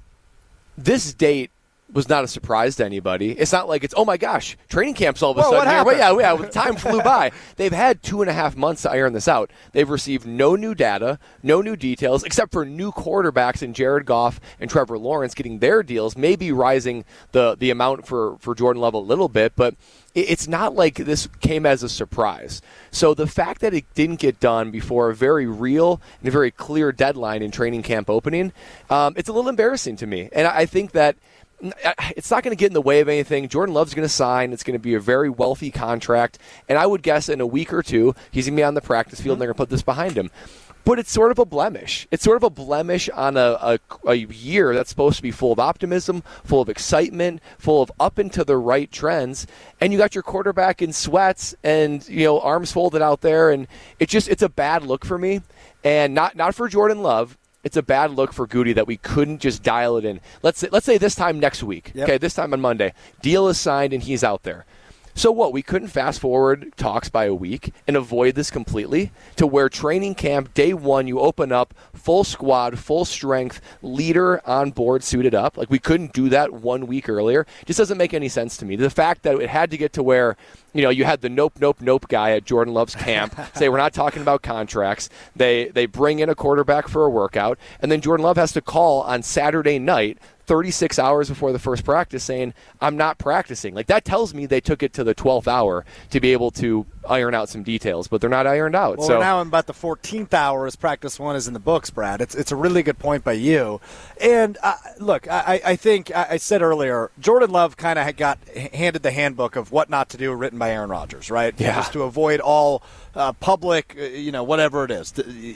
this date was not a surprise to anybody. It's not like it's, oh my gosh, training camp's all of a sudden here. But yeah, time flew by. They've had 2.5 months to iron this out. They've received no new data, no new details, except for new quarterbacks in Jared Goff and Trevor Lawrence getting their deals, maybe rising the amount for Jordan Love a little bit, but it's not like this came as a surprise. So the fact that it didn't get done before a very real and a very clear deadline in training camp opening, it's a little embarrassing to me. And I think that it's not going to get in the way of anything. Jordan Love's going to sign. It's going to be a very wealthy contract. And I would guess in a week or two, he's going to be on the practice field and they're going to put this behind him. But it's sort of a blemish. It's sort of a blemish on a year that's supposed to be full of optimism, full of excitement, full of up and to the right trends. And you got your quarterback in sweats and, arms folded out there. And it's a bad look for me. And not for Jordan Love. It's a bad look for Goody that we couldn't just dial it in. Let's say this time next week. Yep. Okay, this time on Monday. Deal is signed and he's out there. So what? We couldn't fast forward talks by a week and avoid this completely to where training camp, day one, you open up, full squad, full strength, leader on board, suited up. Like we couldn't do that 1 week earlier. Just doesn't make any sense to me. The fact that it had to get to where, you had the nope guy at Jordan Love's camp say we're not talking about contracts. They bring in a quarterback for a workout, and then Jordan Love has to call on Saturday night 36 hours before the first practice saying, I'm not practicing. Like that tells me they took it to the 12th hour to be able to iron out some details, but they're not ironed out. Well, now I'm about the 14th hour as practice one is in the books, Brad. It's a really good point by you. And look, I think I said earlier, Jordan Love kind of got handed the handbook of what not to do written by Aaron Rodgers, right? Yeah. Just to avoid all public, whatever it is,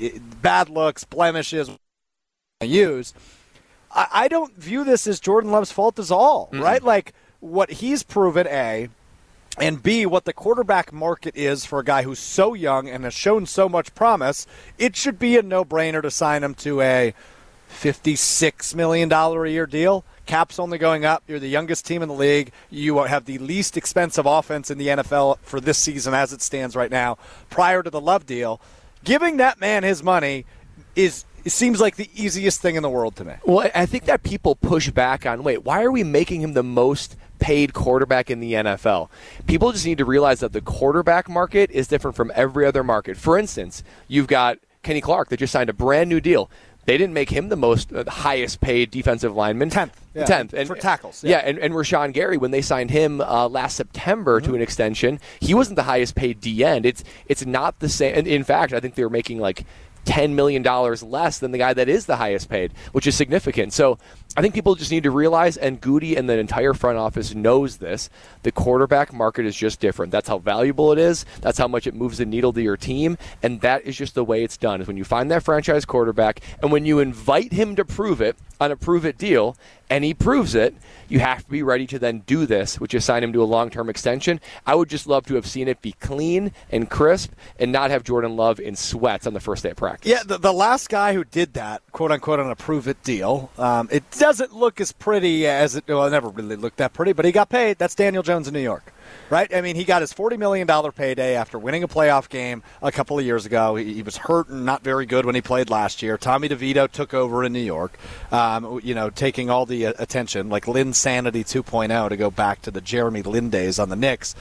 bad looks, blemishes, use. I don't view this as Jordan Love's fault at all, right? Like what he's proven, A, and B, what the quarterback market is for a guy who's so young and has shown so much promise, it should be a no-brainer to sign him to a $56 million a year deal. Cap's only going up. You're the youngest team in the league. You have the least expensive offense in the NFL for this season as it stands right now. Prior to the Love deal, giving that man his money it seems like the easiest thing in the world to me. Well, I think that people push back on, why are we making him the most paid quarterback in the NFL? People just need to realize that the quarterback market is different from every other market. For instance, you've got Kenny Clark that just signed a brand new deal. They didn't make him the highest paid defensive lineman. 10th. Yeah. 10th. And, for tackles. Yeah, and Rashawn Gary, when they signed him last September to an extension, he wasn't the highest paid D-end. It's not the same. And in fact, I think they were making like $10 million less than the guy that is the highest paid, which is significant. So I think people just need to realize, and Goody and the entire front office knows this, the quarterback market is just different. That's how valuable it is. That's how much it moves the needle to your team. And that is just the way it's done, is when you find that franchise quarterback and when you invite him to prove it on a prove-it deal, and he proves it, you have to be ready to then do this, which is sign him to a long-term extension. I would just love to have seen it be clean and crisp and not have Jordan Love in sweats on the first day of practice. Yeah, the last guy who did that, quote-unquote, on a prove-it deal, it doesn't look as pretty as it never really looked that pretty, but he got paid. That's Daniel Jones in New York, right? I mean, he got his $40 million payday after winning a playoff game a couple of years ago. He was hurt and not very good when he played last year. Tommy DeVito took over in New York, taking all the attention, like Linsanity 2.0, to go back to the Jeremy Lin days on the Knicks.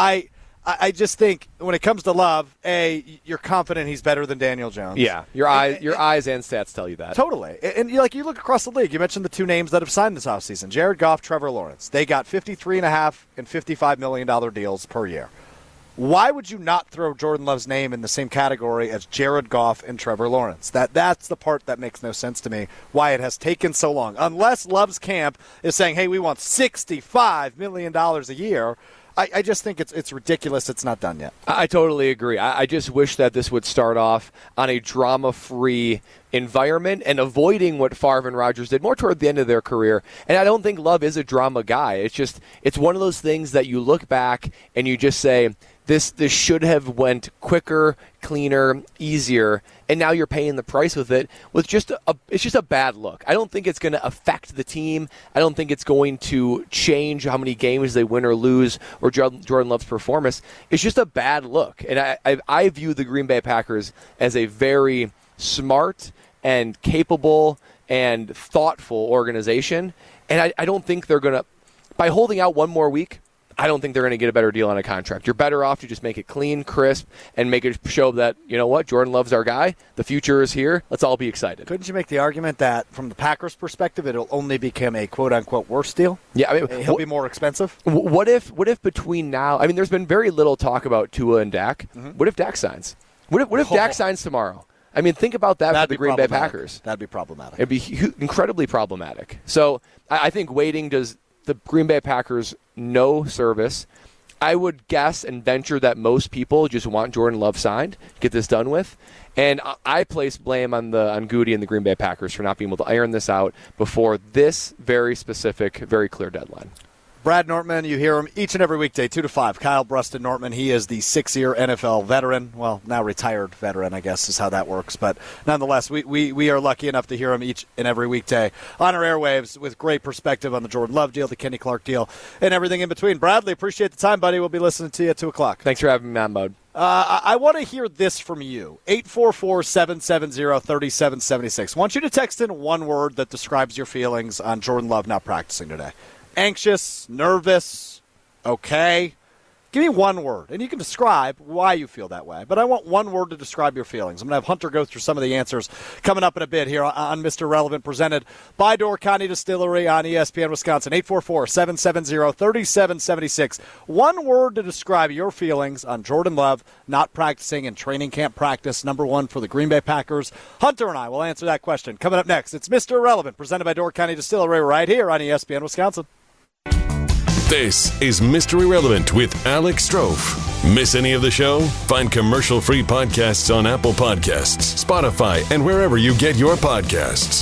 I just think when it comes to Love, you're confident he's better than Daniel Jones. Yeah, your eyes and stats tell you that. Totally. And you look across the league. You mentioned the two names that have signed this offseason, Jared Goff, Trevor Lawrence. They got $53.5 and $55 million deals per year. Why would you not throw Jordan Love's name in the same category as Jared Goff and Trevor Lawrence? That's the part that makes no sense to me, why it has taken so long. Unless Love's camp is saying, hey, we want $65 million a year, I just think it's ridiculous it's not done yet. I totally agree. I just wish that this would start off on a drama-free environment and avoiding what Favre and Rodgers did more toward the end of their career. And I don't think Love is a drama guy. It's one of those things that you look back and you just say, this should have went quicker, cleaner, easier, and now you're paying the price with it. It's just a bad look. I don't think it's going to affect the team. I don't think it's going to change how many games they win or lose or Jordan Love's performance. It's just a bad look. And I view the Green Bay Packers as a very smart and capable and thoughtful organization. And I don't think they're going to, by holding out one more week, I don't think they're going to get a better deal on a contract. You're better off to just make it clean, crisp, and make it show that, you know what, Jordan Love's our guy. The future is here. Let's all be excited. Couldn't you make the argument that from the Packers' perspective, it'll only become a quote-unquote worse deal? Yeah, I mean, he'll be more expensive? What if between now, I mean, there's been very little talk about Tua and Dak. Mm-hmm. What if Dak signs? What if Dak signs tomorrow? I mean, think about that for the Green Bay Packers. That'd be problematic. It'd be incredibly problematic. So I think waiting does the Green Bay Packers no service. I would guess and venture that most people just want Jordan Love signed, get this done with. And I place blame on Goody and the Green Bay Packers for not being able to iron this out before this very specific, very clear deadline. Brad Nortman, you hear him each and every weekday, 2 to 5. Kyle Bruston Nortman, he is the 6-year NFL veteran. Well, now retired veteran, I guess, is how that works. But nonetheless, we are lucky enough to hear him each and every weekday on our airwaves with great perspective on the Jordan Love deal, the Kenny Clark deal, and everything in between. Bradley, appreciate the time, buddy. We'll be listening to you at 2 o'clock. Thanks for having me on, Mode. I want to hear this from you. 844-770-3776. I want you to text in one word that describes your feelings on Jordan Love not practicing today. Anxious, nervous, okay. Give me one word, and you can describe why you feel that way. But I want one word to describe your feelings. I'm going to have Hunter go through some of the answers coming up in a bit here on Mr. Relevant, presented by Door County Distillery on ESPN Wisconsin. 844-770-3776. One word to describe your feelings on Jordan Love not practicing in training camp practice number 1 for the Green Bay Packers. Hunter and I will answer that question. Coming up next, it's Mr. Relevant, presented by Door County Distillery right here on ESPN Wisconsin. This is Mystery Relevant with Alex Strofe. Miss any of the show? Find commercial-free podcasts on Apple Podcasts, Spotify, and wherever you get your podcasts.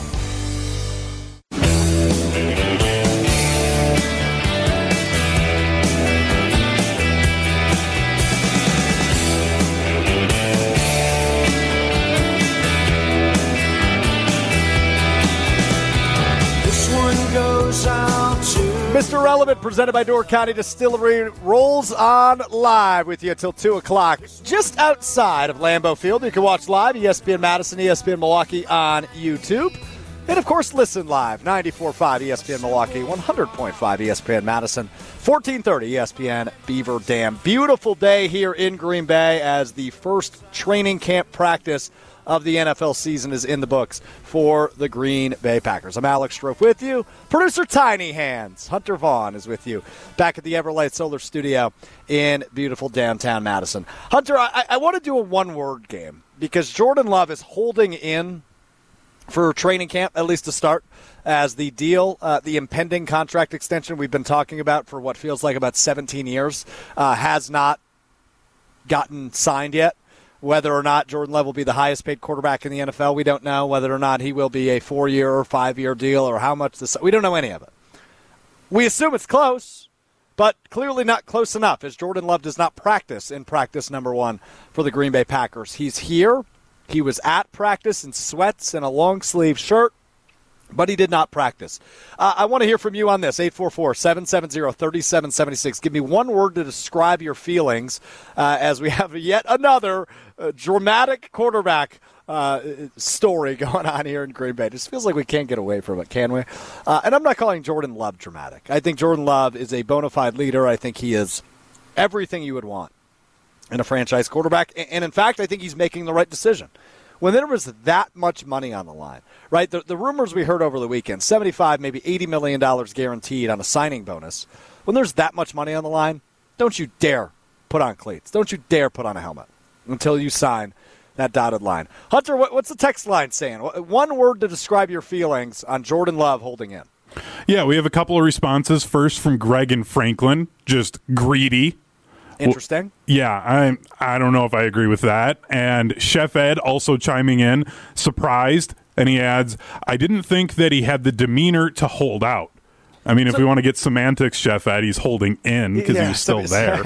This one goes out to Mr. Relevant, presented by Door County Distillery, rolls on live with you until 2 o'clock. Just outside of Lambeau Field, you can watch live ESPN Madison, ESPN Milwaukee on YouTube. And, of course, listen live, 94.5 ESPN Milwaukee, 100.5 ESPN Madison, 1430 ESPN Beaver Dam. Beautiful day here in Green Bay as the first training camp practice of the NFL season is in the books for the Green Bay Packers. I'm Alex Strofe with you. Producer Tiny Hands, Hunter Vaughn, is with you back at the Everlight Solar Studio in beautiful downtown Madison. Hunter, I want to do a one-word game because Jordan Love is holding in for training camp, at least to start, as the deal, the impending contract extension we've been talking about for what feels like about 17 years, has not gotten signed yet. Whether or not Jordan Love will be the highest paid quarterback in the NFL, we don't know. Whether or not he will be a 4-year or 5-year deal or how much we don't know any of it. We assume it's close, but clearly not close enough as Jordan Love does not practice in practice number 1 for the Green Bay Packers. He's here. He was at practice in sweats and a long-sleeve shirt, But he did not practice. I want to hear from you on this, 844-770-3776. Give me one word to describe your feelings as we have yet another dramatic quarterback story going on here in Green Bay. It just feels like we can't get away from it, can we? And I'm not calling Jordan Love dramatic. I think Jordan Love is a bona fide leader. I think he is everything you would want in a franchise quarterback. And in fact, I think he's making the right decision. When there was that much money on the line, right? The rumors we heard over the weekend, $75, maybe $80 million guaranteed on a signing bonus. When there's that much money on the line, don't you dare put on cleats. Don't you dare put on a helmet until you sign that dotted line. Hunter, what's the text line saying? One word to describe your feelings on Jordan Love holding in. Yeah, we have a couple of responses. First from Greg and Franklin, just greedy. Interesting. Yeah, I don't know if I agree with that. And Chef Ed also chiming in, surprised, and he adds, I didn't think that he had the demeanor to hold out. I mean, if we want to get semantics, Chef Ed, he's holding in because he was still there.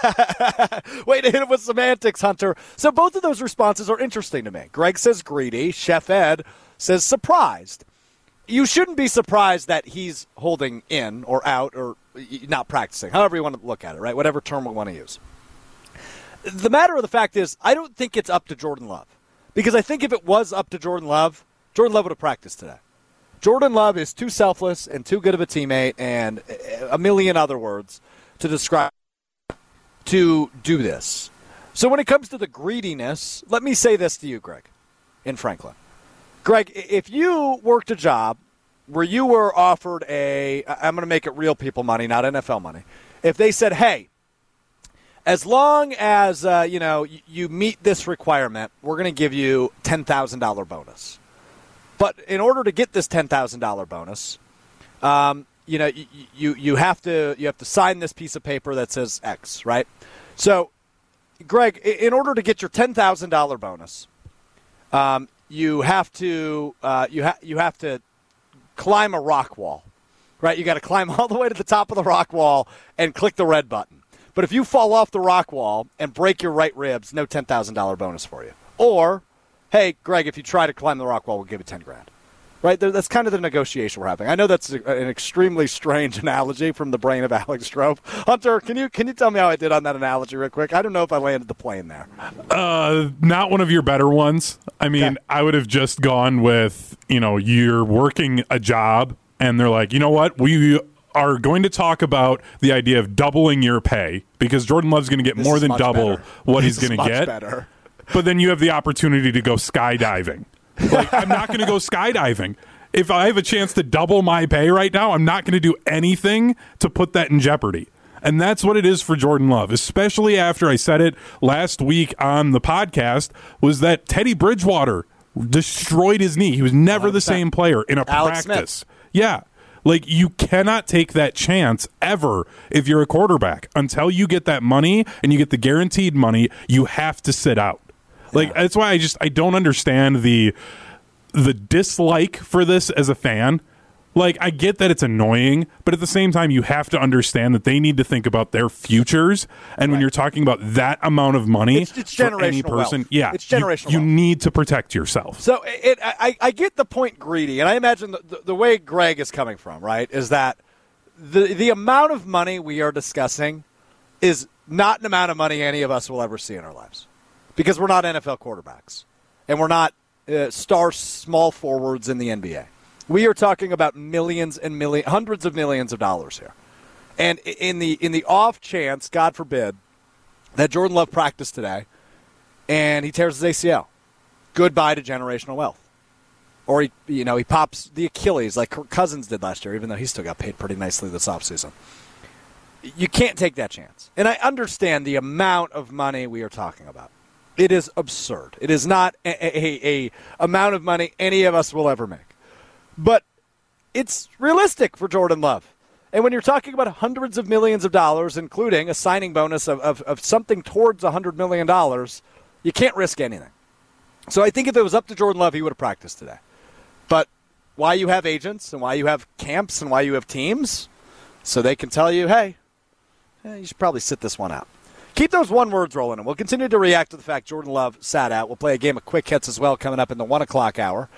Way to hit him with semantics, Hunter. So both of those responses are interesting to me. Greg says greedy. Chef Ed says surprised. You shouldn't be surprised that he's holding in or out or not practicing, however you want to look at it, right? Whatever term we want to use. The matter of the fact is, I don't think it's up to Jordan Love. Because I think if it was up to Jordan Love would have practiced today. Jordan Love is too selfless and too good of a teammate and a million other words to describe to do this. So when it comes to the greediness, let me say this to you, Greg, in Franklin. Greg, if you worked a job where you were offered I'm going to make it real people money, not NFL money. If they said, hey, as long as you meet this requirement, we're going to give you $10,000 bonus. But in order to get this $10,000 bonus, you have to sign this piece of paper that says X, right? So, Greg, in order to get your $10,000 bonus, you have to climb a rock wall, right? You got to climb all the way to the top of the rock wall and click the red button. But if you fall off the rock wall and break your right ribs, no $10,000 bonus for you. Or, hey, Greg, if you try to climb the rock wall, we'll give you $10,000. Right? That's kind of the negotiation we're having. I know that's an extremely strange analogy from the brain of Alex Strofe. Hunter, can you tell me how I did on that analogy real quick? I don't know if I landed the plane there. Not one of your better ones. I mean, okay. I would have just gone with, you're working a job, and they're like, you know what? We are going to talk about the idea of doubling your pay because Jordan Love's going to get more than double what he's going to get. Better. But then you have the opportunity to go skydiving. Like, I'm not going to go skydiving. If I have a chance to double my pay right now, I'm not going to do anything to put that in jeopardy. And that's what it is for Jordan Love, especially after I said it last week on the podcast, was that Teddy Bridgewater destroyed his knee. He was never 100%. The same player in a Alex practice. Smith. Yeah. Like, you cannot take that chance ever if you're a quarterback. Until you get that money and you get the guaranteed money, you have to sit out. Like, that's why I don't understand the dislike for this as a fan. Like, I get that it's annoying, but at the same time, you have to understand that they need to think about their futures. And when you're talking about that amount of money it's for any person, wealth. It's generational you wealth. Need to protect yourself. So I get the point greedy, and I imagine the way Greg is coming from, right, is that the amount of money we are discussing is not an amount of money any of us will ever see in our lives. Because we're not NFL quarterbacks, and we're not star small forwards in the NBA. We are talking about millions and hundreds of millions of dollars here. And in the off chance, God forbid, that Jordan Love practiced today, and he tears his ACL, goodbye to generational wealth. Or he pops the Achilles like Kirk Cousins did last year, even though he still got paid pretty nicely this offseason. You can't take that chance. And I understand the amount of money we are talking about. It is absurd. It is not a amount of money any of us will ever make. But it's realistic for Jordan Love. And when you're talking about hundreds of millions of dollars, including a signing bonus of something towards $100 million, you can't risk anything. So I think if it was up to Jordan Love, he would have practiced today. But why you have agents and why you have camps and why you have teams, so they can tell you, hey, you should probably sit this one out. Keep those one words rolling, and we'll continue to react to the fact Jordan Love sat out. We'll play a game of quick hits as well coming up in the 1 o'clock hour.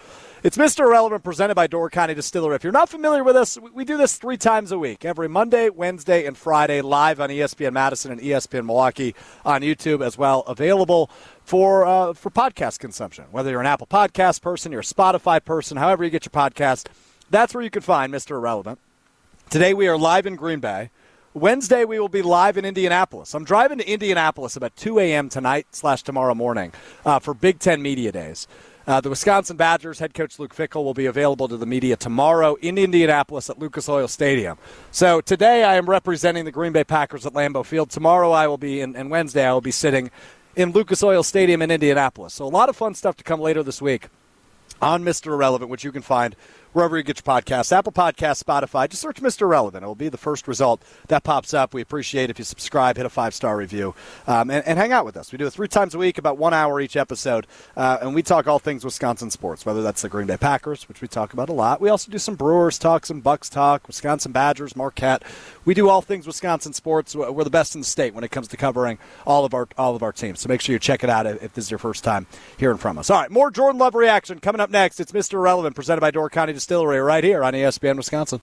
It's Mr. Irrelevant, presented by Door County Distillery. If you're not familiar with us, we do this 3 times a week, every Monday, Wednesday, and Friday, live on ESPN Madison and ESPN Milwaukee on YouTube as well, available for podcast consumption. Whether you're an Apple Podcast person, you're a Spotify person, however you get your podcast, that's where you can find Mr. Irrelevant. Today we are live in Green Bay. Wednesday we will be live in Indianapolis. I'm driving to Indianapolis about 2 a.m. tonight/tomorrow morning for Big Ten Media Days. The Wisconsin Badgers head coach Luke Fickell will be available to the media tomorrow in Indianapolis at Lucas Oil Stadium. So today I am representing the Green Bay Packers at Lambeau Field. Tomorrow I will be, and Wednesday I will be sitting in Lucas Oil Stadium in Indianapolis. So a lot of fun stuff to come later this week on Mr. Irrelevant, which you can find wherever you get your podcasts, Apple Podcasts, Spotify. Just search Mr. Irrelevant. It will be the first result that pops up. We appreciate if you subscribe, hit a 5-star review, and hang out with us. We do it 3 times a week, about 1 hour each episode, and we talk all things Wisconsin sports, whether that's the Green Bay Packers, which we talk about a lot. We also do some Brewers talk, some Bucks talk, Wisconsin Badgers, Marquette. We do all things Wisconsin sports. We're the best in the state when it comes to covering all of our teams. So make sure you check it out if this is your first time hearing from us. All right, more Jordan Love reaction coming up next. It's Mr. Irrelevant, presented by Door County Distillery, right here on ESPN Wisconsin.